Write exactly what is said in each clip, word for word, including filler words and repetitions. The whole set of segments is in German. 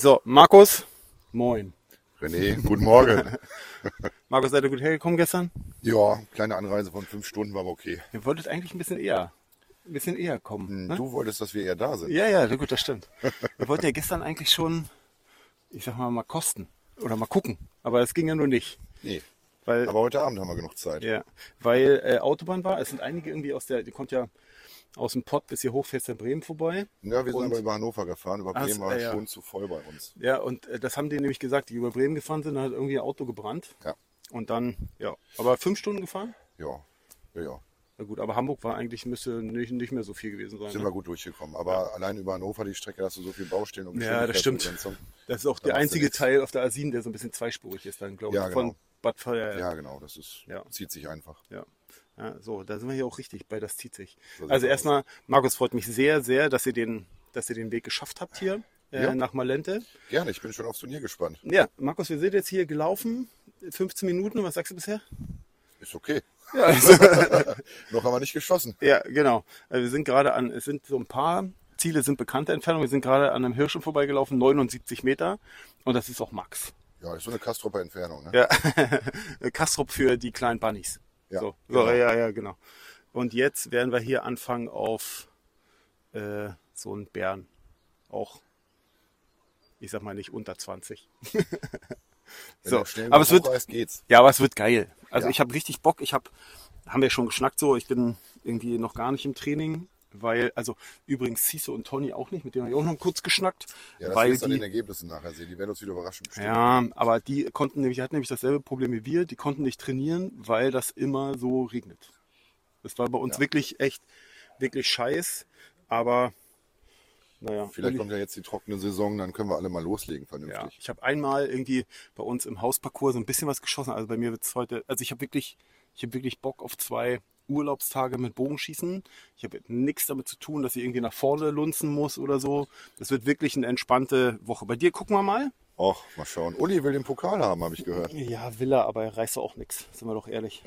So, Markus, moin. René, guten Morgen. Markus, seid ihr gut hergekommen gestern? Ja, kleine Anreise von fünf Stunden war aber okay. Ihr wolltet eigentlich ein bisschen eher, ein bisschen eher kommen. Hm, Ne? Du wolltest, dass wir eher da sind. Ja, ja, gut, das stimmt. Wir wollten ja gestern eigentlich schon, ich sag mal, mal kosten oder mal gucken. Aber das ging ja nur nicht. Nee, Weil, aber heute Abend haben wir genug Zeit. ja, weil äh, Autobahn war. Es sind einige irgendwie aus der, die kommt ja aus dem Pott bis hier hoch, fährst in Bremen vorbei. Ja, wir sind Und- aber über Hannover gefahren. Über Ach, Bremen war ja. schon zu voll bei uns. Ja, und äh, das haben die nämlich gesagt, die über Bremen gefahren sind, da hat irgendwie ein Auto gebrannt. Ja, Und dann, ja, aber fünf Stunden gefahren? ja, ja, ja. Na gut, aber Hamburg war eigentlich, müsste nicht, nicht mehr so viel gewesen sein. Sind Ne? wir gut durchgekommen. Aber allein über Hannover die Strecke hast du so viel Baustellen und Ja, das stimmt. Geschwindigkeitsbegrenzung. Das ist auch Da der machst du einzige nichts. Teil auf der A sieben, der so ein bisschen zweispurig ist dann, glaube ich. Ja, genau. Von Bad Feuer. Ja, genau, das ist, Ja. zieht sich einfach. Ja. Ja, so, da sind wir hier auch richtig bei, das zieht sich. So sieht's Also aus. erstmal, Markus, freut mich sehr, sehr, dass ihr den, dass ihr den Weg geschafft habt hier äh, Ja. nach Malente. Gerne, ich bin schon aufs Turnier gespannt. Ja, Markus, wir sind jetzt hier gelaufen, fünfzehn Minuten, was sagst du bisher? Ist okay. Ja, also, Noch haben wir nicht geschossen. ja, genau. Also wir sind gerade an, es sind so ein paar Ziele, sind bekannte Entfernungen. Wir sind gerade an einem Hirschen vorbeigelaufen, neunundsiebzig Meter. Und das ist auch Max. Ja, das ist so eine Kastropper Entfernung. Ne? Ja, Kastrop für die kleinen Bunnies. Ja, so, so genau. ja, ja, genau. Und jetzt werden wir hier anfangen auf äh, so einen Bären. Auch, ich sag mal nicht unter zwanzig. Wenn so, du schnell aber es wird, hochreißt, geht's. ja, aber es wird geil. Also Ja. ich habe richtig Bock. Ich habe, haben wir schon geschnackt so. Ich bin irgendwie noch gar nicht im Training, weil, also übrigens Cisse und Toni auch nicht, mit denen habe ich auch noch kurz geschnackt, Ja, das weil wirst du an den die, Ergebnissen nachher sehen. Die werden uns wieder überraschen. Bestimmt. ja, aber die konnten nämlich, die hatten nämlich dasselbe Problem wie wir. Die konnten nicht trainieren, weil das immer so regnet. Das war bei uns Ja. wirklich echt, wirklich scheiß. Aber naja, Vielleicht Uli- kommt ja jetzt die trockene Saison, dann können wir alle mal loslegen ja, vernünftig. ich habe einmal irgendwie bei uns im Hausparcours so ein bisschen was geschossen. Also bei mir wird es heute, also ich habe wirklich, ich habe wirklich Bock auf zwei Urlaubstage mit Bogenschießen. Ich habe nichts damit zu tun, dass ich irgendwie nach vorne lunzen muss oder so. Das wird wirklich eine entspannte Woche. Bei dir gucken wir mal. Och, mal schauen. Uli will den Pokal haben, habe ich gehört. Ja, will er, aber er reißt doch auch nichts, sind wir doch ehrlich.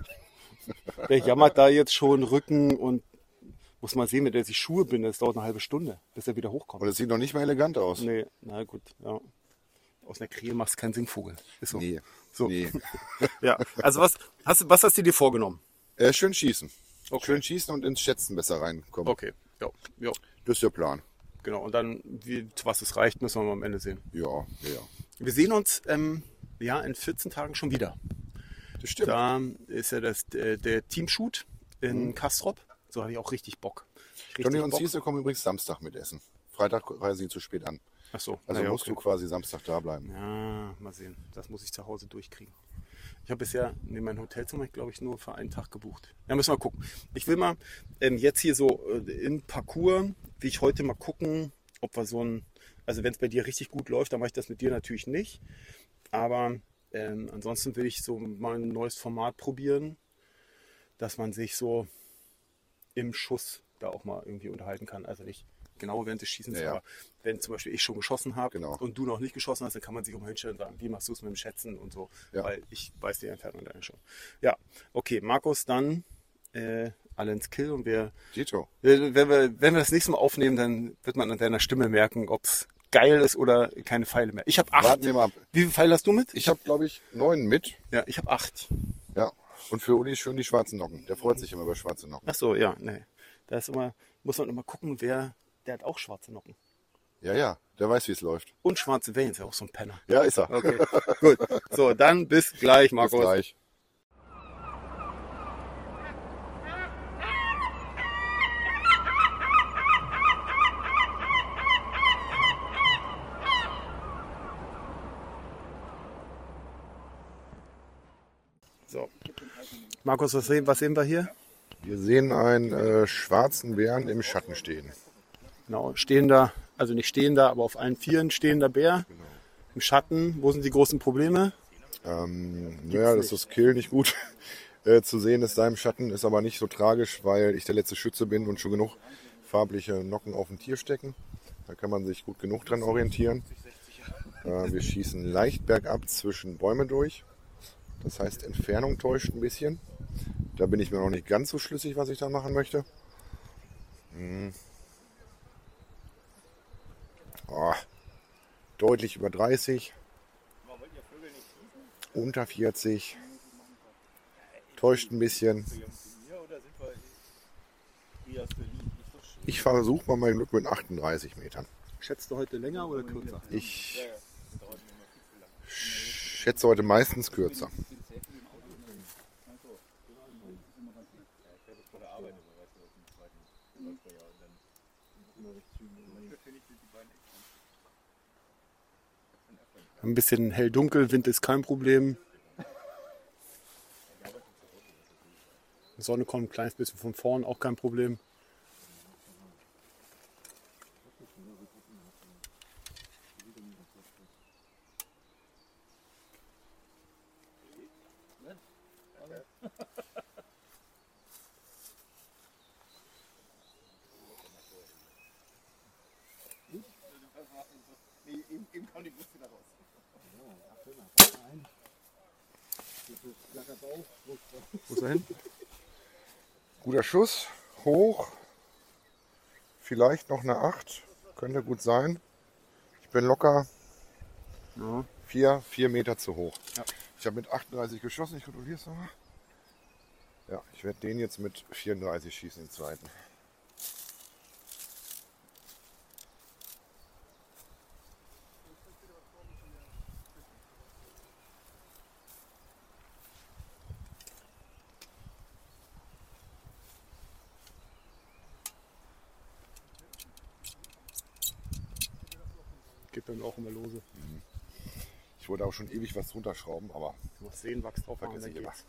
Der jammert da jetzt schon Rücken und muss mal sehen, wenn der sich Schuhe bindet, das dauert eine halbe Stunde, bis er wieder hochkommt. Und es sieht noch nicht mal elegant aus. Nee, na gut, ja. Aus einer Krähe machst du keinen Singvogel. Ist so. Nee. So. Nee. Ja, also was hast, du- was hast du dir vorgenommen? Äh, schön schießen. Okay. Schön schießen und ins Schätzen besser reinkommen. Okay, ja, ja, Das ist der Plan. genau. Und dann, wie, zu was es reicht, müssen wir mal am Ende sehen. Ja, ja, ja. Wir sehen uns ähm, ja, in vierzehn Tagen schon wieder. Das stimmt. Da ist ja das, der, der Teamshoot in Mhm. Kastrop. So habe ich auch richtig Bock. Richtig Toni und Bock. Cisse kommen übrigens Samstag mit essen. Freitag reisen sie zu spät an. Ach so, Also naja, musst okay. du quasi Samstag da bleiben. Ja, mal sehen. Das muss ich zu Hause durchkriegen. Ich habe bisher nee, mein Hotelzimmer, glaube ich, nur für einen Tag gebucht. Ja, müssen wir mal gucken. Ich will mal ähm, jetzt hier so äh, im Parcours, wie ich heute mal gucken, ob wir so ein, also wenn es bei dir richtig gut läuft, dann mache ich das mit dir natürlich nicht. Aber ähm, ansonsten will ich so mal ein neues Format probieren, dass man sich so im Schuss da auch mal irgendwie unterhalten kann. Also nicht genau während des Schießens, Ja, ja. aber wenn zum Beispiel ich schon geschossen habe Genau. und du noch nicht geschossen hast, dann kann man sich auch mal hinstellen und sagen, wie machst du es mit dem Schätzen und so, Ja. weil ich weiß die Entfernung da schon. Ja, okay, Markus, dann äh, alle ins Kill und wir, Tito. wenn wir, wenn wir das nächste Mal aufnehmen, dann wird man an deiner Stimme merken, ob es geil ist oder keine Pfeile mehr. Ich habe acht. Warten wir mal ab. Wie viele Pfeile hast du mit? Ich habe, glaube ich, neun mit. Ja, ich habe acht. Ja. Und für Uli schön die schwarzen Nocken. Der freut sich immer über schwarze Nocken. Ach so, ja, nee. Da ist immer, muss man immer gucken, wer, der hat auch schwarze Nocken. Ja, ja. Der weiß, wie es läuft. Und schwarze Wellen ist ja auch so ein Penner. Ja, ist er. Okay, gut. So, dann bis gleich, Bis Markus. gleich. So. Markus, was sehen, was sehen wir hier? Wir sehen einen äh, schwarzen Bären im Schatten stehen. Genau, stehender, also nicht stehender, aber auf allen Vieren stehender Bär. Im Schatten. Wo sind die großen Probleme? Ähm, naja, dass das Kill nicht gut äh, zu sehen ist da im Schatten, ist aber nicht so tragisch, weil ich der letzte Schütze bin und schon genug farbliche Nocken auf dem Tier stecken. Da kann man sich gut genug dran orientieren. Äh, wir schießen leicht bergab zwischen Bäume durch. Das heißt, Entfernung täuscht ein bisschen. Da bin ich mir noch nicht ganz so schlüssig, was ich da machen möchte. Hm. Oh. deutlich über dreißig, unter vierzig, täuscht ein bisschen. Ich versuche mal mein Glück mit achtunddreißig Metern. Schätzt du heute länger oder kürzer? Ich schätze heute meistens kürzer. Ein bisschen hell-dunkel, Wind ist kein Problem. Die Sonne kommt ein kleines bisschen von vorn, auch kein Problem. Wo ist er hin? Guter Schuss, hoch, vielleicht noch eine acht, könnte gut sein. Ich bin locker Ja. vier, vier Meter zu hoch. Ja. Ich habe mit achtunddreißig geschossen, ich kontrolliere es nochmal. Ja, ich werde den jetzt mit vierunddreißig schießen, den zweiten. Geht dann auch immer lose. Ich wollte auch schon ewig was runterschrauben, aber Du musst sehen, Wachs drauf machen, vergesse dann ich immer. geht's.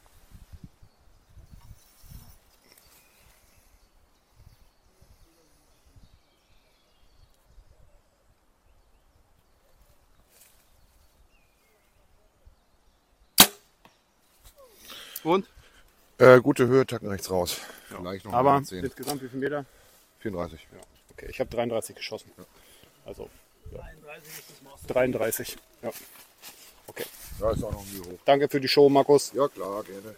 Und? Äh, gute Höhe, tacken rechts raus. Vielleicht noch Aber mal zehn. insgesamt wie viel Meter? vierunddreißig. Ja. Okay, ich habe dreiunddreißig geschossen. Also ja. dreiunddreißig. Ja. Okay. Ja, ist auch noch nie hoch. Danke für die Show, Markus. Ja klar, gerne.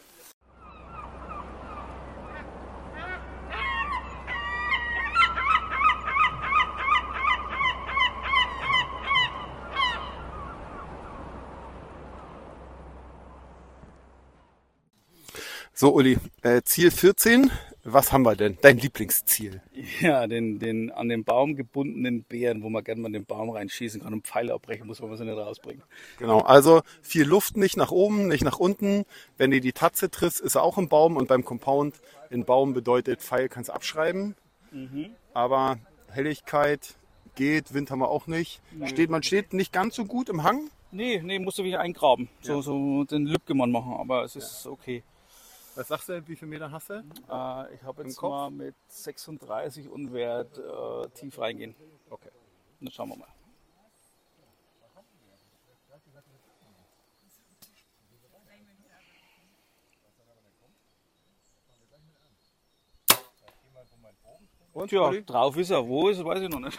So, Uli, äh, Ziel vierzehn. Was haben wir denn? Dein Lieblingsziel? Ja, den, den an den Baum gebundenen Bären, wo man gerne mal in den Baum reinschießen kann und Pfeile abbrechen muss, wenn man sie nicht rausbringen. Genau, also viel Luft, nicht nach oben, nicht nach unten. Wenn du die Tatze triffst, ist er auch im Baum und beim Compound in Baum bedeutet Pfeil kannst du abschreiben. Aber Helligkeit geht, Wind haben wir auch nicht. Steht, man steht nicht ganz so gut im Hang. Nee, nee, musst du wieder eingraben. So, Ja. so den Lübgemann machen, aber es ist okay. Was sagst du, wie viele Meter hast du? Äh, ich habe jetzt Kopf? mal mit sechsunddreißig und werde äh, tief reingehen. Okay. Dann schauen wir mal. Und Tja, Uli? drauf ist er. Wo ist er, weiß ich noch nicht.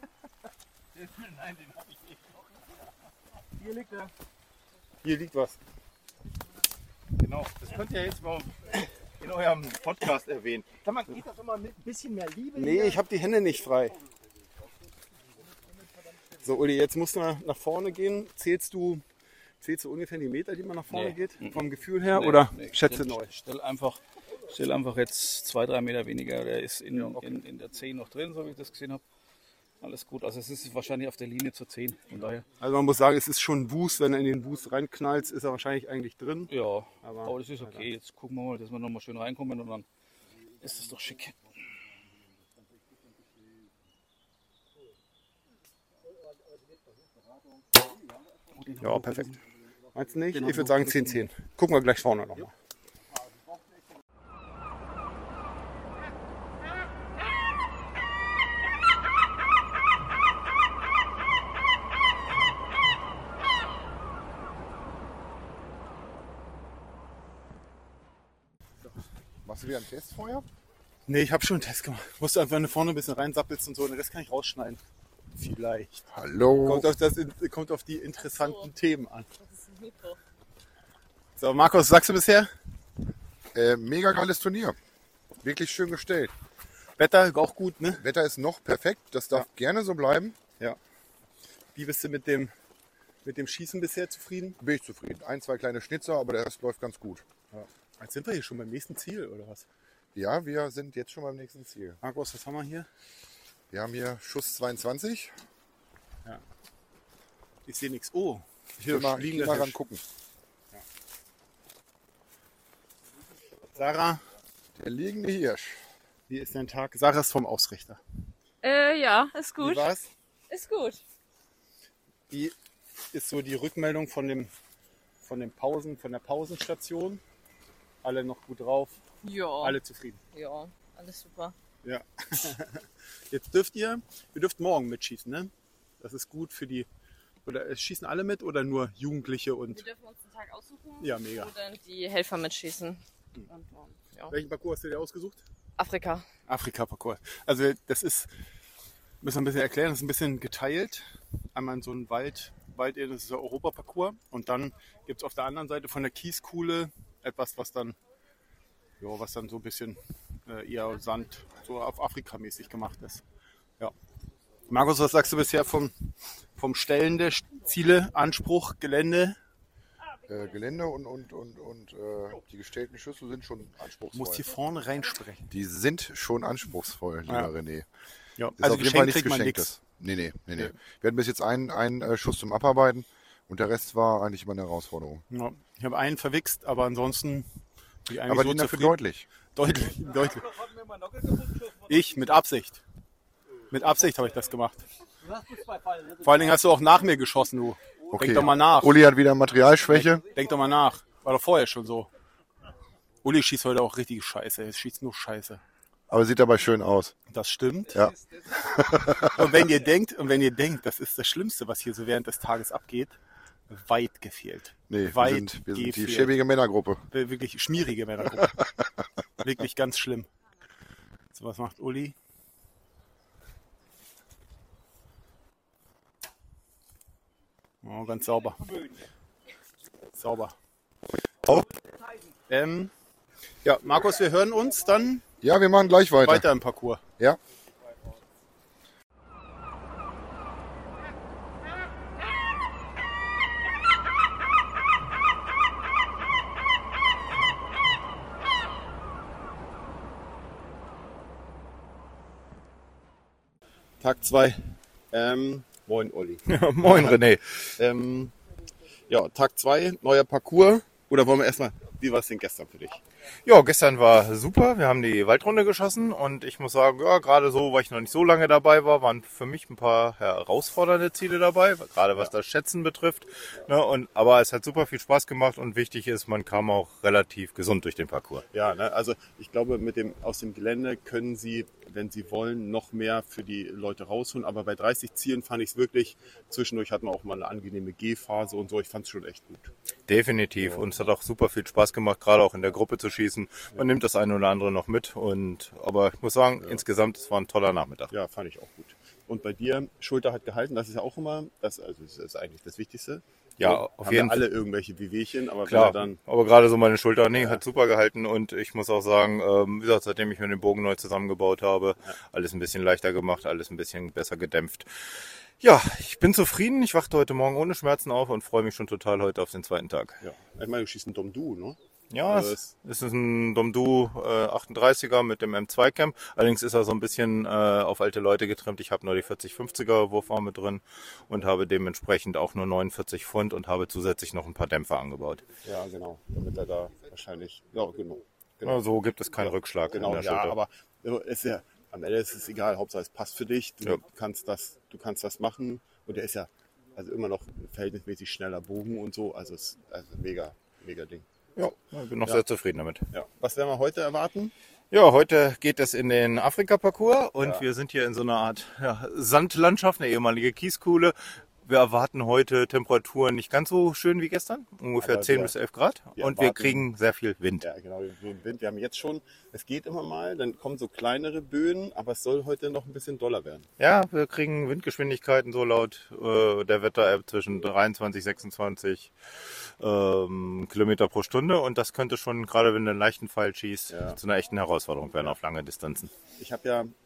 Hier liegt er. Hier liegt was. Genau, das könnt ihr jetzt mal in eurem Podcast erwähnen. Kann man, geht das doch mal mit ein bisschen mehr Liebe? Nee, ich habe die Hände nicht frei. So, Uli, jetzt musst du mal nach vorne gehen. Zählst du, zählst du ungefähr die Meter, die man nach vorne Nee. geht? Vom Gefühl her? Nee, oder nee, schätze stell, neu? Stell einfach, stell einfach jetzt zwei, drei Meter weniger. Der ist in, in, in der zehn noch drin, so wie ich das gesehen habe. Alles gut. Also es ist wahrscheinlich auf der Linie zur zehn. Von daher. Also man muss sagen, es ist schon ein Boost. Wenn du in den Boost reinknallst, ist er wahrscheinlich eigentlich drin. Ja, Aber- aber, das ist okay. Jetzt gucken wir mal, dass wir nochmal schön reinkommen und dann ist es doch schick. Ja, perfekt. Meinst du nicht? Den Ich haben würde wir sagen zehn zehn. Gucken wir gleich vorne nochmal. Machst du wieder ein Testfeuer? Nee, ich habe schon einen Test gemacht. Musst du einfach nur vorne ein bisschen reinsappelst und so. Den Rest kann ich rausschneiden. Vielleicht. Hallo. Kommt auf, das, kommt auf die interessanten Themen an. So, Markus, was sagst du bisher? Äh, mega geiles Turnier. Wirklich schön gestellt. Wetter auch gut, ne? Wetter ist noch perfekt, das darf gerne so bleiben. Ja. Wie bist du mit dem, mit dem Schießen bisher zufrieden? Bin ich zufrieden. Ein, zwei kleine Schnitzer, aber der Rest läuft ganz gut. Ja. Jetzt sind wir hier schon beim nächsten Ziel, oder was? Ja, wir sind jetzt schon beim nächsten Ziel. Markus, was haben wir hier? Wir haben hier Schuss zweiundzwanzig. Ja. Ich sehe nichts. Oh, Hier mal, hier mal ran gucken. Ja. Sarah, Der liegende Hirsch. wie ist dein Tag? Sarah ist vom Ausrichter. Äh, ja, ist Wie gut. war's? Ist gut. Wie ist so die Rückmeldung von dem, von den Pausen, von der Pausenstation? Alle noch gut drauf? Ja. Alle zufrieden? Ja, alles super. Ja. Jetzt dürft ihr, ihr dürft morgen mitschießen, ne? Das ist gut für die, oder es schießen alle mit oder nur Jugendliche Wir und dürfen uns einen Tag aussuchen, Ja, mega. wo dann die Helfer mitschießen. Und, ähm, ja. welchen Parcours hast du dir ausgesucht? Afrika. Afrika-Parcours. Also das ist, müssen wir ein bisschen erklären, das ist ein bisschen geteilt. Einmal in so einen Wald, Wald, das ist der Europaparcours und dann gibt es auf der anderen Seite von der Kieskuhle etwas, was dann, ja, was dann so ein bisschen äh, eher Sand, so auf Afrika-mäßig gemacht ist. Ja. Markus, was sagst du bisher vom, vom Stellen der Ziele, Anspruch, Gelände? Äh, Gelände und, und, und, und äh, die gestellten Schüsse sind schon Du anspruchsvoll. musst hier vorne reinsprechen. Die sind schon anspruchsvoll, lieber Ja. René. Ja, Ist also auf jeden Fall nichts kriegt man Geschenktes. nichts. Nee, nee, nee, nee. Wir hatten bis jetzt einen, einen äh, Schuss zum Abarbeiten und der Rest war eigentlich immer eine Herausforderung. Ja, ich habe einen verwichst, aber ansonsten bin ich eigentlich Aber so die dafür zufrieden. deutlich. Deutlich, deutlich. Ich mit Absicht. Mit Absicht habe ich das gemacht. Vor allen Dingen hast du auch nach mir geschossen, du. Okay. Denk doch mal nach. Uli hat wieder Materialschwäche. Denk doch mal nach. War doch vorher schon so. Uli schießt heute auch richtig Scheiße. Er schießt nur Scheiße. Aber sieht dabei schön aus. Das stimmt. Ja. Und wenn ihr denkt, und wenn ihr denkt, das ist das Schlimmste, was hier so während des Tages abgeht, weit gefehlt. Nee, wir weit sind, wir sind die gefehlt. schäbige Männergruppe. Wirklich schmierige Männergruppe. Wirklich ganz schlimm. So, was macht Uli? Oh, ganz sauber. Sauber. Oh. Ähm, ja, Markus, wir hören uns dann Ja, wir machen gleich weiter. weiter im Parcours. Ja. Tag zwei. Ähm, moin, Uli. Moin René. Ähm, ja, Tag zwei, neuer Parcours. Oder wollen wir erstmal, wie war es denn gestern für dich? Ja, gestern war super. Wir haben die Waldrunde geschossen und ich muss sagen, ja, gerade so, weil ich noch nicht so lange dabei war, waren für mich ein paar herausfordernde Ziele dabei, gerade was das Schätzen betrifft. Ne, und, aber es hat super viel Spaß gemacht und wichtig ist, man kam auch relativ gesund durch den Parcours. Ja, ne, also ich glaube, mit dem, aus dem Gelände können Sie, wenn Sie wollen, noch mehr für die Leute rausholen. Aber bei dreißig Zielen fand ich es wirklich, zwischendurch hatten wir auch mal eine angenehme Gehphase und so. Ich fand es schon echt gut. Definitiv. Und es hat auch super viel Spaß gemacht, gerade auch in der Gruppe zu schießen. Man nimmt das eine oder andere noch mit. Und, aber ich muss sagen, insgesamt, es war ein toller Nachmittag. Ja, fand ich auch gut. Und bei dir, Schulter hat gehalten, das ist ja auch immer, das, also das ist eigentlich das Wichtigste. Ja, So, auf haben jeden ja alle irgendwelche Wehwehchen, aber Klar, wenn er dann, aber gerade so meine Schulter, nee, hat super gehalten und ich muss auch sagen, ähm, wie gesagt, seitdem ich mir den Bogen neu zusammengebaut habe, alles ein bisschen leichter gemacht, alles ein bisschen besser gedämpft. Ja, ich bin zufrieden, ich wachte heute Morgen ohne Schmerzen auf und freue mich schon total heute auf den zweiten Tag. ja, ich meine, du schießt einen Domdu, ne? Ja, Also es, es ist ein Domdu äh, achtunddreißiger mit dem M zwei Cam. Allerdings ist er so ein bisschen äh, auf alte Leute getrimmt. Ich habe nur die vierzig fünfziger Wurfarme drin und habe dementsprechend auch nur neunundvierzig Pfund und habe zusätzlich noch ein paar Dämpfer angebaut. Ja, genau, damit er da wahrscheinlich, ja, genau. Ja, so gibt es keinen Rückschlag Genau, in der ja, Schulter. aber so, ist ja, am Ende ist es egal, Hauptsache es passt für dich, du Ja. kannst das, du kannst das machen und der ist ja also immer noch ein verhältnismäßig schneller Bogen und so, also es ist also mega, mega Ding. Ja, ich bin noch Ja. sehr zufrieden damit. Ja. Was werden wir heute erwarten? Ja, heute geht es in den Afrika-Parcours und Ja. wir sind hier in so einer Art ja, Sandlandschaft, eine ehemalige Kieskuhle. Wir erwarten heute Temperaturen nicht ganz so schön wie gestern, ungefähr Aber zehn wir- bis elf Grad wir und wir erwarten- kriegen sehr viel Wind. Ja, genau, den Wind. Wir haben jetzt schon, es geht immer mal, dann kommen so kleinere Böen, aber es soll heute noch ein bisschen doller werden. Ja, wir kriegen Windgeschwindigkeiten so laut äh, der Wetter-App zwischen dreiundzwanzig, sechsundzwanzig ähm, Kilometer pro Stunde und das könnte schon, gerade wenn du einen leichten Pfeil schießt, Ja. zu einer echten Herausforderung werden auf lange Distanzen. Ich habe ja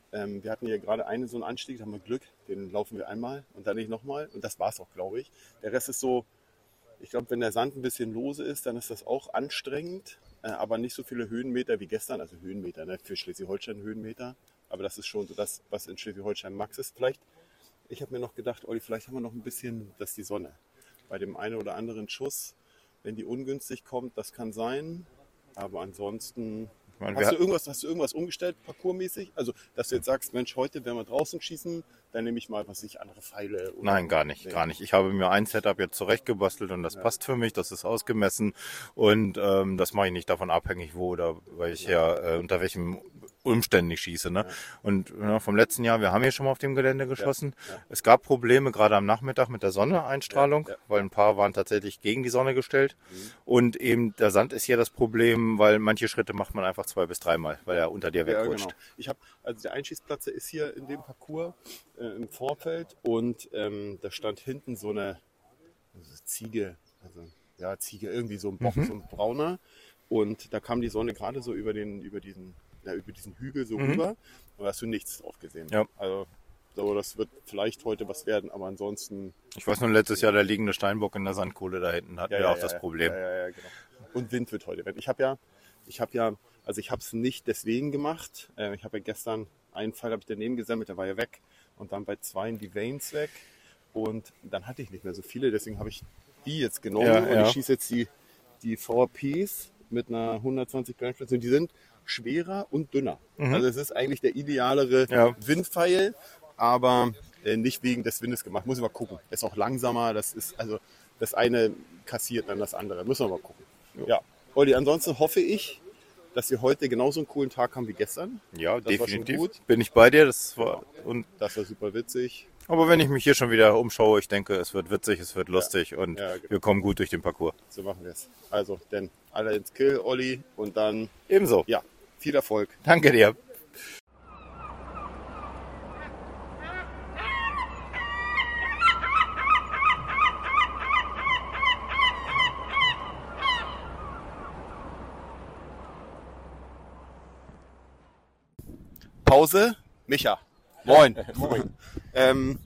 Ähm, wir hatten hier gerade einen so einen Anstieg, da haben wir Glück, den laufen wir einmal und dann nicht nochmal. Und das war's auch, glaube ich. Der Rest ist so, ich glaube, wenn der Sand ein bisschen lose ist, dann ist das auch anstrengend, äh, aber nicht so viele Höhenmeter wie gestern. Also Höhenmeter, ne? Für Schleswig-Holstein Höhenmeter. Aber das ist schon so das, was in Schleswig-Holstein Max ist. Vielleicht, ich habe mir noch gedacht, Olli, vielleicht haben wir noch ein bisschen, dass die Sonne bei dem einen oder anderen Schuss, wenn die ungünstig kommt, das kann sein. Aber ansonsten, Ich meine, hast, wir, du irgendwas, hast du irgendwas umgestellt, parkourmäßig? Also, dass du jetzt sagst, Mensch, heute werden wir draußen schießen, dann nehme ich mal, was weiß ich, andere Pfeile. Oder Nein, gar nicht, Nee. gar nicht. Ich habe mir ein Setup jetzt zurechtgebastelt und das passt für mich, das ist ausgemessen und ähm, das mache ich nicht davon abhängig, wo oder weil ich ja äh, unter welchem Umständen ich schieße. Ne? Ja. Und ja, vom letzten Jahr, wir haben hier schon mal auf dem Gelände geschossen. ja. Es gab Probleme gerade am Nachmittag mit der Sonneeinstrahlung, Ja, ja. weil ein paar waren tatsächlich gegen die Sonne gestellt. Mhm. Und eben der Sand ist hier das Problem, weil manche Schritte macht man einfach zwei bis dreimal, weil er unter dir Ja, wegrutscht. genau. Ich habe, also der Einschießplatz der ist hier in dem Parcours äh, im Vorfeld und ähm, da stand hinten so eine also Ziege, also ja Ziege, irgendwie so ein Bock, so ein brauner und da kam die Sonne gerade so über den, über diesen, ja, über diesen Hügel so Mhm. rüber und da hast du nichts drauf gesehen. Ja. Also so, das wird vielleicht heute was werden, aber ansonsten Ich weiß nur, letztes Jahr der liegende Steinbock in der Sandkohle da hinten hatten wir auch das Problem. Ja, ja, ja, genau. Und Wind wird heute werden. Ich habe ja, ich habe ja, also ich habe es nicht deswegen gemacht. Äh, ich habe ja gestern einen Pfeil habe ich daneben gesammelt, der war ja weg. Und dann bei zweien die Vanes weg. Und dann hatte ich nicht mehr so viele, deswegen habe ich die jetzt genommen. Ja, und ja. ich schieße jetzt die, die V A Ps mit einer hundertzwanzig Gramm Spitze. Und die sind schwerer und dünner. Also es ist eigentlich der idealere Ja. Windpfeil, aber äh, nicht wegen des Windes gemacht. Muss ich mal gucken. Ist auch langsamer. Das ist also das eine kassiert dann das andere. Müssen wir mal gucken. Ja, Olli, ansonsten hoffe ich, dass wir heute genauso einen coolen Tag haben wie gestern. Ja, Das war schon definitiv. gut. Bin ich bei dir. Das war und Das war super witzig. aber wenn ich mich hier schon wieder umschaue, ich denke, es wird witzig, es wird lustig und Ja, genau. wir kommen gut durch den Parcours. So machen wir es. Also, denn alle ins Kill, Olli, und dann, Ebenso. ja, viel Erfolg. Danke dir. Pause. Micha. Moin. Moin. ähm,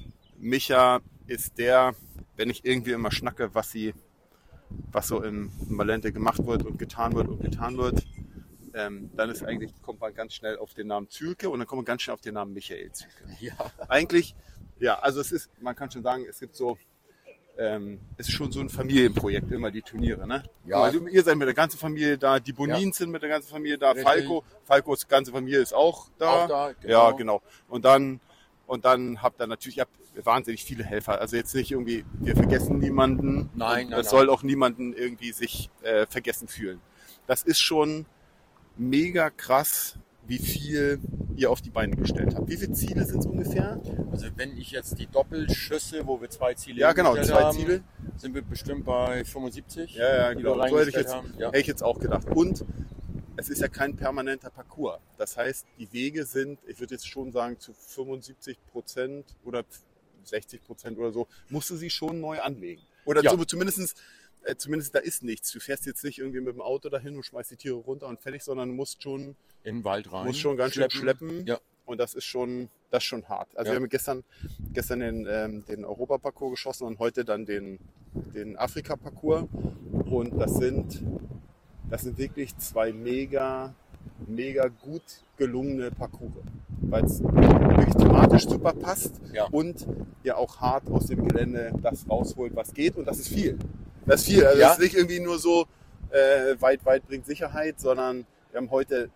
Micha ist der, wenn ich irgendwie immer schnacke, was sie, was so im Malente gemacht wird und getan wird und getan wird, ähm, dann ist eigentlich, kommt man ganz schnell auf den Namen Zülke und dann kommt man ganz schnell auf den Namen Michael Zülke. Ja. Eigentlich, ja, also es ist, man kann schon sagen, es gibt so, ähm, es ist schon so ein Familienprojekt, immer die Turniere, ne? Ja. Also, ihr seid mit der ganzen Familie da, die Bonins sind mit der ganzen Familie da, Richtig. Falco, Falcos ganze Familie ist auch da. Auch da, genau. Ja, genau. Und dann, und dann habt ihr natürlich, ihr habt wahnsinnig viele Helfer. Also jetzt nicht irgendwie, wir vergessen niemanden. Nein, und nein, Es soll auch niemanden irgendwie sich äh, vergessen fühlen. Das ist schon mega krass, wie viel ihr auf die Beine gestellt habt. Wie viele Ziele sind es ungefähr? Also wenn ich jetzt die Doppelschüsse, wo wir zwei Ziele Ja, genau, hingestellt zwei haben, Ziele. sind wir bestimmt bei fünfundsiebzig. Ja, ja, die genau. wir So hätte ich reingestellt jetzt, haben. Ja. hätte ich jetzt auch gedacht. Und es ist ja kein permanenter Parcours. Das heißt, die Wege sind, ich würde jetzt schon sagen, zu fünfundsiebzig Prozent oder sechzig Prozent oder so, musst du sie schon neu anlegen. Oder Ja. so, zumindest, äh, zumindest da ist nichts. Du fährst jetzt nicht irgendwie mit dem Auto dahin und schmeißt die Tiere runter und fertig, sondern du musst schon, In den Wald rein. musst schon ganz schön schleppen. Ja. Und das ist schon, das ist schon hart. Also Ja. wir haben gestern, gestern den, ähm, den Europaparcours geschossen und heute dann den, den Afrika-Parcours. Und das sind, das sind wirklich zwei mega, mega gut gelungene Parcours. Weil es wirklich thematisch super passt Ja. und ja auch hart aus dem Gelände das rausholt, was geht. Und das ist viel. Das ist viel. Also Ja. das ist nicht irgendwie nur so, äh, weit, weit bringt Sicherheit, sondern wir haben heute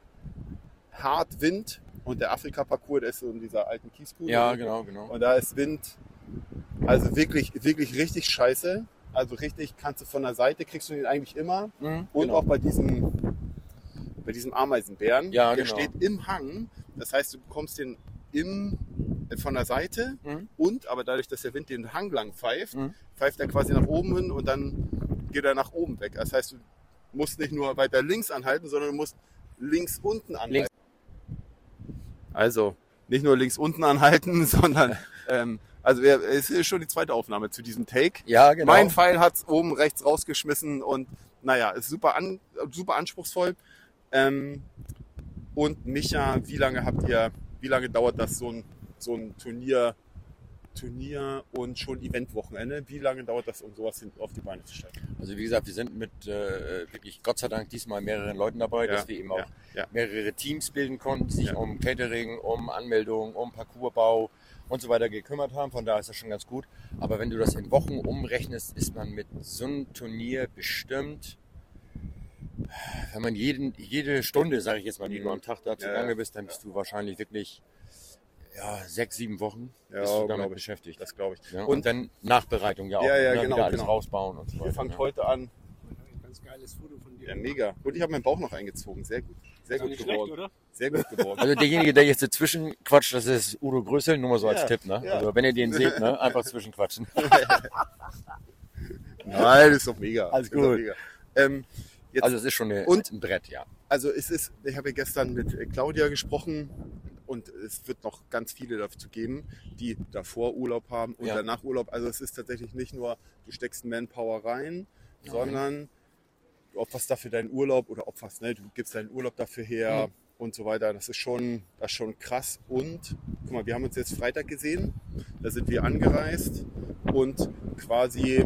hart Wind. Und der Afrika-Parcours, der ist so in dieser alten Kiesgrube. Ja, genau, genau. Und da ist Wind, also wirklich, wirklich richtig scheiße. Also richtig, kannst du von der Seite, kriegst du den eigentlich immer. Mhm, Und genau. auch bei diesem, bei diesem Ameisenbären, Ja, der genau. steht im Hang. Das heißt, du bekommst den im, von der Seite Mhm. und, aber dadurch, dass der Wind den Hang lang pfeift, Mhm. pfeift er quasi nach oben hin und dann geht er nach oben weg. Das heißt, du musst nicht nur weiter links anhalten, sondern du musst links unten anhalten. Links. Also nicht nur links unten anhalten, sondern ähm, also wir- es ist schon die zweite Aufnahme zu diesem Take. Ja, genau. Mein Pfeil hat's oben rechts rausgeschmissen und naja, ist super, an, super anspruchsvoll. Ähm, und Micha, wie lange habt ihr wie lange dauert das so ein, so ein Turnier, Turnier und schon Eventwochenende? Wie lange dauert das, um sowas hin, auf die Beine zu stellen? Also wie gesagt, wir sind mit äh, wirklich Gott sei Dank diesmal mehreren Leuten dabei, Ja, dass wir eben auch ja, ja. mehrere Teams bilden konnten, die sich Ja. um Catering, um Anmeldung, um Parcoursbau und so weiter gekümmert haben. Von daher ist das schon ganz gut. Aber wenn du das in Wochen umrechnest, ist man mit so einem Turnier bestimmt, wenn man jeden, jede Stunde, sage ich jetzt mal, die du am Tag da zugange Ja. bist, dann bist du wahrscheinlich wirklich ja, sechs, sieben Wochen Ja, bist du damit glaub ich. beschäftigt. Das glaube ich. Ja, und, und dann Nachbereitung ja auch. Ja, ja, ne? genau, Wieder alles genau. rausbauen und so ihr weiter. fangt ja. heute an. Ganz geiles Foto von dir. Ja, mega. Und ich habe meinen Bauch noch eingezogen. Sehr gut. Sehr gut Nicht geworden. schlecht, oder? Sehr gut geworden. Also derjenige, der jetzt dazwischen quatscht, das ist Udo Größel, nur mal so als Ja, Tipp. Ne? ja. Also wenn ihr den seht, ne? einfach zwischenquatschen. Nein, das ist doch mega. Alles Das ist doch gut. mega. Ähm, jetzt, Also es ist schon eine, Und- ein Brett, ja. also es ist, ich habe ja gestern mit äh, Claudia gesprochen und es wird noch ganz viele dazu geben, die davor Urlaub haben und Ja. danach Urlaub. Also es ist tatsächlich nicht nur, du steckst Manpower rein, sondern du opferst dafür deinen Urlaub oder opferst, ne? Du gibst deinen Urlaub dafür her Mhm. und so weiter. Das ist schon, das ist schon krass. Und guck mal, wir haben uns jetzt Freitag gesehen, da sind wir angereist und quasi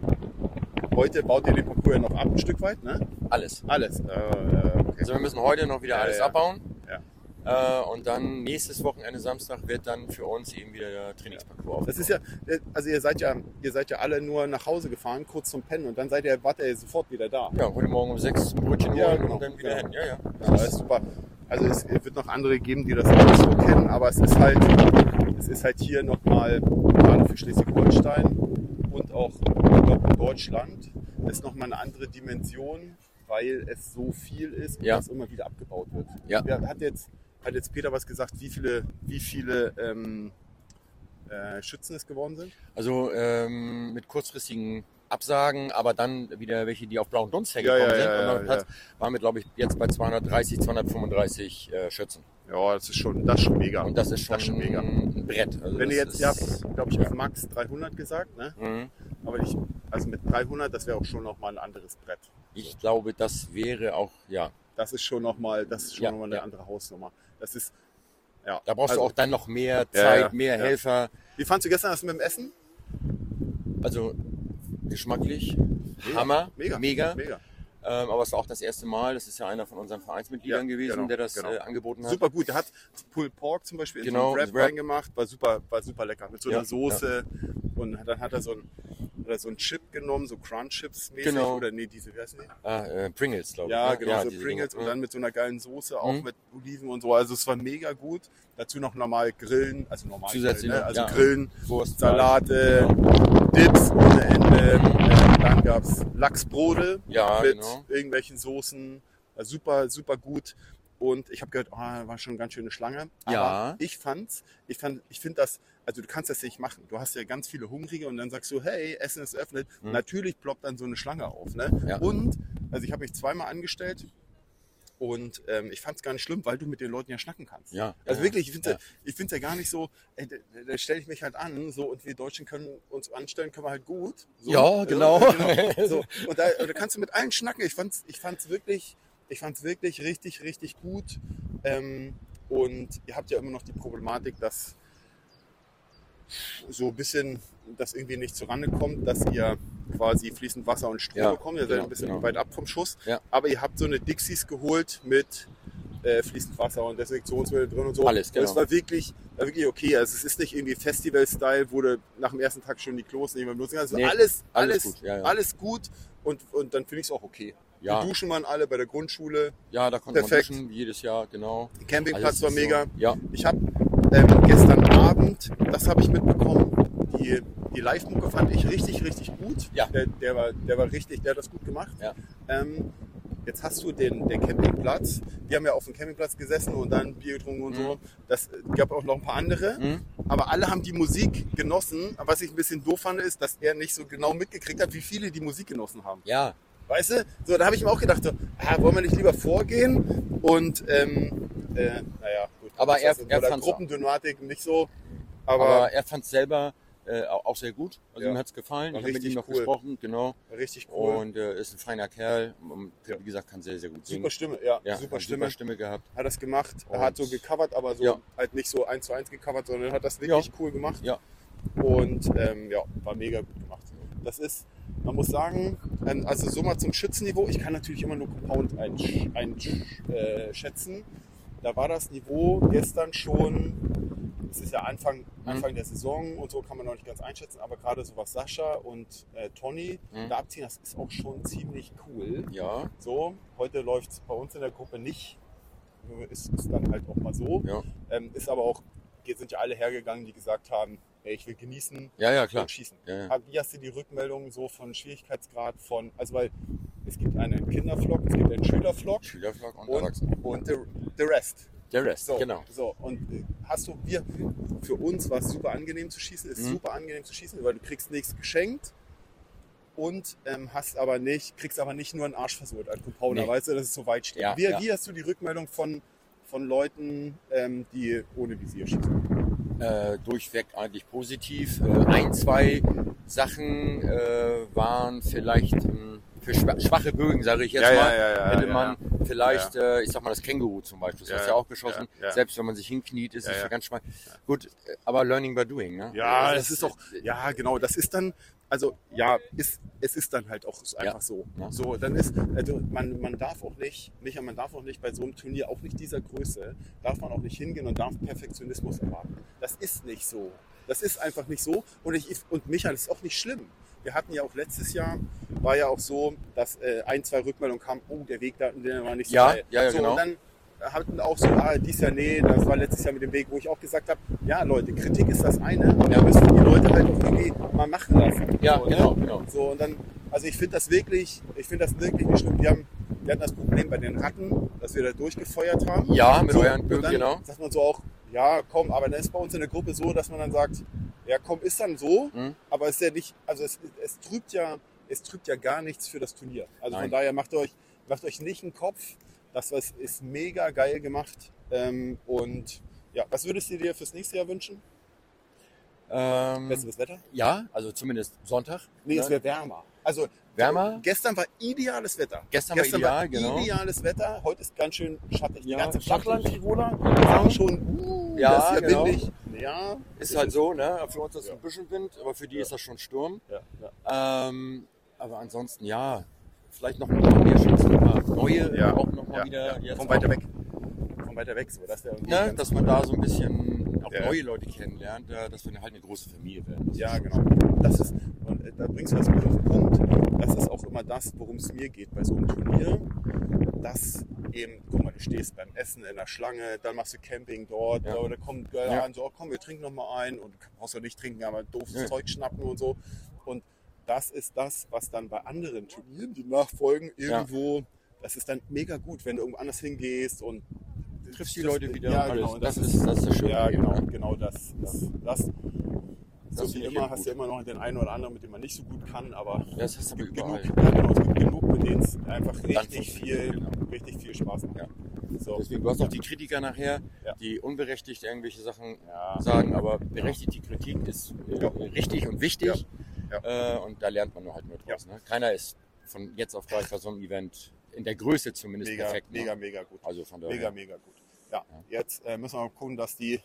heute baut ihr den Parcours ja noch ab, ein Stück weit, ne? Alles. Alles. Äh, okay. Also wir müssen heute noch wieder Ja, alles ja. abbauen. Ja. Äh, und dann nächstes Wochenende Samstag wird dann für uns eben wieder der Trainingsparcours Das ist ja, also ihr seid ja, ihr seid ja alle nur nach Hause gefahren, kurz zum Pennen und dann seid ihr, wart ihr sofort wieder da. Ja, heute Morgen um sechs ein Brötchen Ja, holen genau. und dann wieder Ja. hin. Ja, ja. Ja, das ist super. Also es wird noch andere geben, die das auch so kennen, aber es ist halt, es ist halt hier nochmal, gerade für Schleswig-Holstein und auch ich glaube, in Deutschland, ist nochmal eine andere Dimension, weil es so viel ist und Ja. das immer wieder abgebaut wird. Ja. Hat jetzt, hat jetzt Peter was gesagt, wie viele, wie viele ähm, äh, Schützen es geworden sind? Also ähm, mit kurzfristigen Absagen, aber dann wieder welche, die auf blauen Dunst Ja, hergekommen ja, sind. ja, und ja, dann Platz waren wir, glaube ich, jetzt bei zweihundertdreißig, zweihundertfünfunddreißig äh, Schützen. Ja, das ist schon, das ist schon mega. Und das ist schon, Das ist schon mega. ein Brett. Also Wenn das ihr jetzt, ist, ihr habt, glaube ich, auf Max dreihundert gesagt, ne? Mhm. Aber ich, also mit dreihundert, das wäre auch schon nochmal ein anderes Brett. Ich glaube, das wäre auch, ja, Das ist schon nochmal, das ist schon Ja, noch mal eine ja. andere Hausnummer. Das ist, ja. da brauchst also, du auch dann noch mehr Ja, Zeit, ja, mehr ja. Helfer. Wie fandst du gestern das mit dem Essen? Also geschmacklich, Hammer, Mega. mega. Mega. Ähm, aber es war auch das erste Mal, das ist ja einer von unseren Vereinsmitgliedern Ja, gewesen, genau, der das genau. äh, angeboten hat. Super gut. Der hat Pulled Pork zum Beispiel in Genau, so einen das Wrap Wrap. reingemacht. War super, war super lecker. Mit so einer Ja, Soße. Und dann hat er so ein, hat er so ein Chip genommen, so Crunch Chips mäßig. Genau. Oder nee, diese, wie heißen die? Ah, äh, Pringles, glaube ich. Ja, ne? genau, so diese Pringles Dinge. und dann mit so einer geilen Soße, auch Mhm. mit Oliven und so. Also es war mega gut. Dazu noch normal grillen, also normal Zusätzlich grillen, ne? noch, Also ja. grillen, Wurst, Salate, Genau. Dips ohne Ende. Äh, Dann gab es Lachsbrote Ja, mit genau. irgendwelchen Soßen. War super, super gut. Und ich habe gehört, oh, war schon eine ganz schöne Schlange. Aber Ja. ich fand's, ich fand, ich finde das, also du kannst das nicht machen. Du hast ja ganz viele Hungrige und dann sagst du, hey, Essen ist eröffnet. Mhm. Natürlich ploppt dann so eine Schlange auf. Ne? Ja. Und, also ich habe mich zweimal angestellt und ähm, ich fand es gar nicht schlimm, weil du mit den Leuten ja schnacken kannst. Ja, Also ja, wirklich, ich finde ja. es ich find's ja gar nicht so, ey, da, da stelle ich mich halt an, so, und wir Deutschen können uns anstellen, können wir halt gut. So, Ja, äh, genau. genau. So, und da, da kannst du mit allen schnacken. Ich fand's, ich fand's wirklich, ich fand's wirklich richtig, richtig gut. Ähm, und ihr habt ja immer noch die Problematik, dass so ein bisschen, dass irgendwie nicht zurande kommt, dass ihr quasi fließend Wasser und Strom Ja, bekommt. Ihr seid genau, ein bisschen genau. weit ab vom Schuss. Ja. Aber ihr habt so eine Dixies geholt mit äh, fließend Wasser und Desinfektionsmittel drin und so. Alles, genau. Und es war wirklich, war wirklich okay. Also es ist nicht irgendwie Festival-Style, wo du nach dem ersten Tag schon die Klos nicht mehr benutzen kannst. Also Nee, alles, alles alles, gut, ja, ja. alles gut. Und, und dann finde ich es auch okay. Ja. Die duschen waren alle bei der Grundschule. Ja, da konnte Perfekt. man duschen, wie jedes Jahr, genau. Der Campingplatz Alles war ist mega. So, ja, Ich habe ähm, gestern Abend, das habe ich mitbekommen, die, die Live-Mucke fand ich richtig, richtig gut. Ja. Der, der, war, der war richtig, der hat das gut gemacht. Ja. Ähm, jetzt hast du den, den Campingplatz. Wir haben ja auf dem Campingplatz gesessen und dann Bier getrunken und so. Das äh, gab auch noch ein paar andere. Mhm. Aber alle haben die Musik genossen. Was ich ein bisschen doof fand, ist, dass er nicht so genau mitgekriegt hat, wie viele die Musik genossen haben. ja, Weißt du? So, da habe ich mir auch gedacht, so, ah, wollen wir nicht lieber vorgehen? Und, ähm, äh, naja, gut. Aber Das er- ist er bei der fand's Gruppendynamik nicht so. Aber, aber er fand es selber äh, auch sehr gut. Also Ja. ihm hat's gefallen. War Ich habe mit ihm richtig noch cool. gesprochen, genau. Richtig cool. Und äh, ist ein feiner Kerl. Und, Ja. wie gesagt, kann sehr, sehr gut singen. Super Stimme, ja, Ja, super hat Stimme. super Stimme gehabt. Hat das gemacht. Er Und- hat so gecovert, aber so Ja. halt nicht so eins zu eins gecovert, sondern hat das wirklich Ja. cool gemacht. Ja. Und ähm, ja, war mega gut gemacht. Das ist, man muss sagen, ähm, also so mal zum Schützenniveau, ich kann natürlich immer nur Compound einschätzen. Ein, äh, schätzen. Da war das Niveau gestern schon, es ist ja Anfang, Anfang der Saison und so kann man noch nicht ganz einschätzen, aber gerade so was Sascha und äh, Toni Mhm. da abziehen, das ist auch schon ziemlich cool. Ja, So, heute läuft es bei uns in der Gruppe nicht. Ist, ist dann halt auch mal so. ja. Ähm, ist aber auch, hier sind ja alle hergegangen, die gesagt haben, ey, ich will genießen Ja, ja, klar. und schießen. Ja, ja. Hab- Wie hast du die Rückmeldung so von Schwierigkeitsgrad von, also weil es gibt einen Kindervlog, es gibt einen Schülervlog Schülervlog und, und, Erwachsene. und the, the rest. Der Rest, So, genau. so, und äh, hast du, wir, für uns war es super angenehm zu schießen, ist Mhm. super angenehm zu schießen, weil du kriegst nichts geschenkt und ähm, hast aber nicht, kriegst aber nicht nur einen Arsch versohlt an Compounder, Nee. weißt du, dass es so weit steht. Ja, wie, ja. wie hast du die Rückmeldung von, von Leuten, ähm, die ohne Visier schießen? Äh, durchweg eigentlich positiv. Äh, ein, zwei Sachen äh, waren vielleicht ähm, für schwa- schwache Bögen, sage ich jetzt Ja, ja, mal, ja, ja, hätte ja, man vielleicht, Äh, ich sag mal, das Känguru zum Beispiel, das Ja, hast du ja, ja auch geschossen. ja, ja. Selbst wenn man sich hinkniet, ist Ja, es ja. ja ganz schmal. Gut, äh, aber Learning by Doing, ne? Ja, Also das ist doch, ja genau, das ist dann, also ja, ist, es ist dann halt auch so einfach Ja. so. Ja. So, dann ist, also man, man darf auch nicht, Micha, man darf auch nicht bei so einem Turnier, auch nicht dieser Größe, darf man auch nicht hingehen und darf Perfektionismus erwarten. Das ist nicht so. Das ist einfach nicht so. Und ich, und Micha, das ist auch nicht schlimm. Wir hatten ja auch letztes Jahr, war ja auch so, dass äh, ein, zwei Rückmeldungen kamen, oh, der Weg da der war nicht so Ja, geil. ja, ja, so, genau. Und dann hatten auch so, ah, dies Jahr nee, das war letztes Jahr mit dem Weg, wo ich auch gesagt habe, ja Leute, Kritik ist das eine, aber wir müssen die Leute halt auch irgendwie mal machen lassen. Ja, so, genau, ne? genau. So, und dann, also ich finde das wirklich, ich finde das wirklich nicht schlimm. Wir, haben, wir hatten das Problem bei den Ratten, dass wir da durchgefeuert haben. Ja, mit so, euren und Bögen, dann genau. sagt man so auch, ja komm, aber dann ist bei uns in der Gruppe so, dass man dann sagt, ja komm, ist dann so, Mhm. aber es ist ja nicht, also es, es trübt ja, es trübt ja gar nichts für das Turnier. Also von Nein. daher macht euch, macht euch nicht einen Kopf. Das was ist mega geil gemacht. Ähm, und ja, was würdest du dir fürs nächste Jahr wünschen? Ähm, Besseres Wetter? ja, also zumindest Sonntag. Nee, ne? es wäre wärmer. Also Wärmer? Gestern war ideales Wetter. Gestern war ideal, genau. Ideales Wetter. Heute ist ganz schön schattig. Die Ja, ganze schattig. Flachland-Tiroler sagen schon, uh, Ja, das ist ja genau. windig. Ja, Ist halt so, ne? Für uns ist es Ja. ein bisschen Wind, aber für die Ja. ist das schon Sturm. Ja, ja. Ähm, aber ansonsten, ja, vielleicht noch ein paar mehr Schützen, ein paar neue, Ja. auch nochmal Ja, wieder. ja. Jetzt Von weiter auch, weg. Von weiter weg, so. Dass, der irgendwie Ne? ganz- Dass man da so ein bisschen auch Ja. neue Leute kennenlernt, ja, dass wir halt eine große Familie werden. Das Ja, ist- genau. Das ist, und äh, da bringst du das gut auf den Punkt. Das ist auch immer das, worum es mir geht bei so einem Turnier. Dass eben, guck mal, du stehst beim Essen in der Schlange, dann machst du Camping dort, Ja. oder kommt Girl Ja. an, so, oh, komm, wir trinken noch mal ein und du brauchst ja nicht trinken, aber doofes Ja. Zeug schnappen und so. Und das ist das, was dann bei anderen Turnieren, die nachfolgen, Ja. irgendwo, das ist dann mega gut, wenn du irgendwo anders hingehst und Triffst die das- Leute wieder, Ja, alles. genau. Das ist- das ist das Schöne Ja, hier, genau, ne? genau das. das, das Das so wie finde ich immer eben hast gut. du immer noch den einen oder anderen, mit dem man nicht so gut kann, aber Ja, das hast du aber es gibt genug, überall. ja, genau, es gibt genug, mit denen es einfach richtig funktioniert, viel, genau. richtig viel Spaß macht. Ja. So. Deswegen, du hast auch die Kritiker nachher, Ja. die unberechtigt irgendwelche Sachen Ja. sagen, aber berechtigte Kritik ist äh, Ja. richtig und wichtig. Ja. Äh, und da lernt man nur halt nur draus. Ne? Keiner ist von jetzt auf gleich bei so einem Event in der Größe zumindest Mega, perfekt. Ne? mega, mega gut. Also von daher. Mega, mega gut. Ja, jetzt äh, müssen wir mal gucken, dass die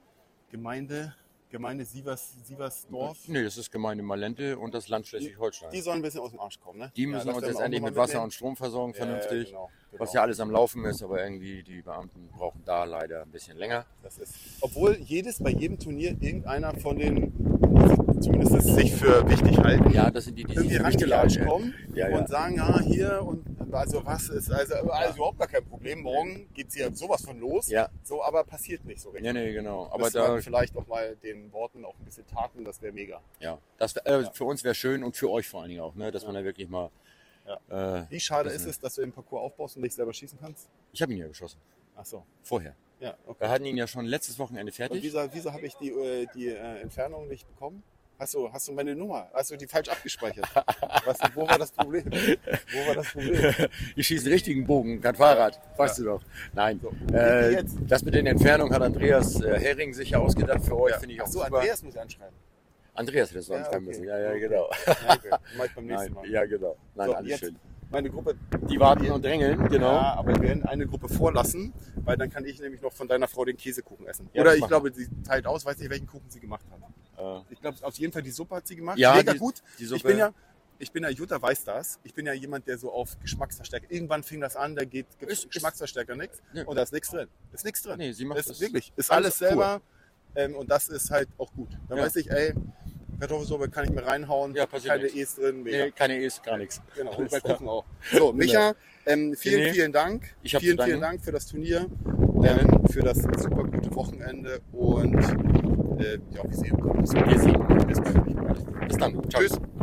Gemeinde, Gemeinde Sievers, Sieversdorf, Nee, das ist Gemeinde Malente und das Land Schleswig-Holstein. die sollen ein bisschen aus dem Arsch kommen. Ne? Die müssen das uns werden jetzt wir auch endlich noch mit mal Wasser mitnehmen. und Strom versorgen, Ja, vernünftig. genau, genau. Was ja alles am Laufen ist, aber irgendwie die Beamten brauchen da leider ein bisschen länger. Das ist, obwohl jedes, bei jedem Turnier irgendeiner von den, die zumindest das sich für wichtig halten, Ja, das sind die, die sich irgendwie für wichtig rangelatscht halten. kommen Ja, ja. und sagen, ja, hier und also was ist, also, also überhaupt gar kein Problem. Morgen geht es hier sowas von los. Ja. So, aber passiert nicht so richtig. Ja, nee, genau. Aber Müsste da, man vielleicht auch mal den Worten auch ein bisschen taten, das wäre mega. ja, das wär, äh, für uns wäre schön und für euch vor allen Dingen auch, ne, dass man da wirklich mal. Äh, Wie schade das ist ist- es, dass du den Parcours aufbaust und nicht selber schießen kannst? ich habe ihn ja geschossen. Ach so, Vorher. ja, okay. Wir hatten ihn ja schon letztes Wochenende Und fertig. wieso, wieso habe ich die, äh, die äh, Entfernung nicht bekommen? Hast du, hast du meine Nummer? Hast du die falsch abgespeichert? Was, wo war das Problem? Wo war das Problem? Ich schieße einen richtigen Bogen, kein Fahrrad. Weißt du doch. Nein. So, Äh, jetzt? das mit den Entfernungen hat Andreas äh, Hering sicher ausgedacht für euch, Ja. finde ich Ach auch so, super. Andreas muss ich anschreiben. Andreas hätte es so Ja, anfangen okay. müssen. Ja, ja, genau. Ja, okay. Mach ich beim nächsten Nein, Mal. ja, genau. Nein, So, alles jetzt schön. meine Gruppe, Die warten und drängeln, genau. ja, aber wir werden eine Gruppe vorlassen, weil dann kann ich nämlich noch von deiner Frau den Käsekuchen essen. Ja, Oder das ich machen glaube, sie teilt aus, weiß nicht, welchen Kuchen sie gemacht hat. Äh, Ich glaube, auf jeden Fall die Suppe hat sie gemacht. Ja, Mega die- gut. die Suppe- Ich bin ja, ich bin ja, Jutta weiß das. Ich bin ja jemand, der so auf Geschmacksverstärker. Irgendwann fing das an, da geht Ge- Ist- ist- Geschmacksverstärker nichts. Nee. Und da ist nichts drin. Ist nichts drin. Nee, sie macht ist das wirklich. Ist alles alles selber. Ähm, und das ist halt auch gut. Dann Ja. weiß ich, ey, Kartoffelsuppe kann ich mir reinhauen. Ja, passiert keine nichts. E's drin. Mega. nee, keine E's, gar nichts. Genau, und Alles bei klar. Kuchen auch. So, Micha, ähm, vielen, René, vielen Dank. ich hab vielen, zu vielen danken. Dank für das Turnier, ähm, für das super gute Wochenende und äh, ja, wir sehen uns. Wir sehen uns. Bis dann. Ciao. Tschüss.